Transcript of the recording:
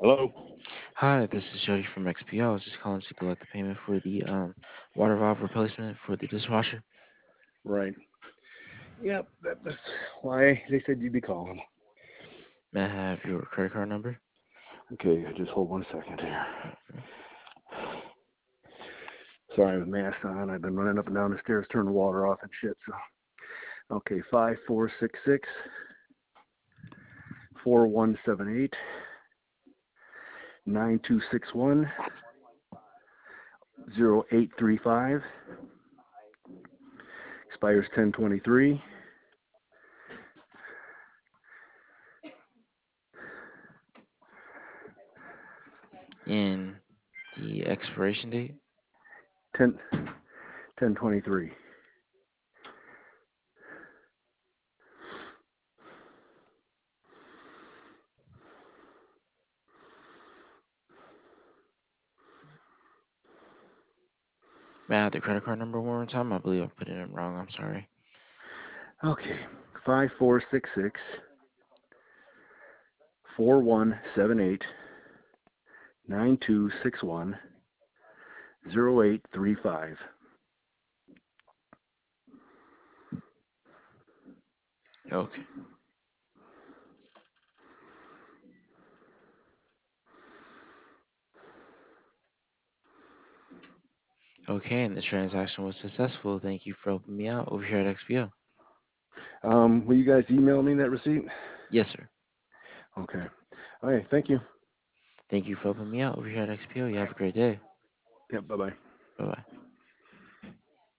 Hello? Hi, this is Jody from XPO. I was just calling to collect the payment for the water valve replacement for the dishwasher. Right. Yep, that's why they said you'd be calling. May I have your credit card number? Okay, just hold 1 second here. Okay. Sorry, with mask on, I've been running up and down the stairs, turning the water off and shit. So, okay, 5466 4178 9261 0835. Expires 1023. And the expiration date? 10 1023. May I have the credit card number one more time? I believe I put it in wrong. I'm sorry. Okay, 5466 4178 9261 0835. Okay. Okay, and the transaction was successful. Thank you for helping me out over here at XPO. Will you guys email me that receipt? Yes, sir. Okay. Okay, thank you. Thank you for helping me out over here at XPO. You have a great day. Yep, bye bye. Bye bye.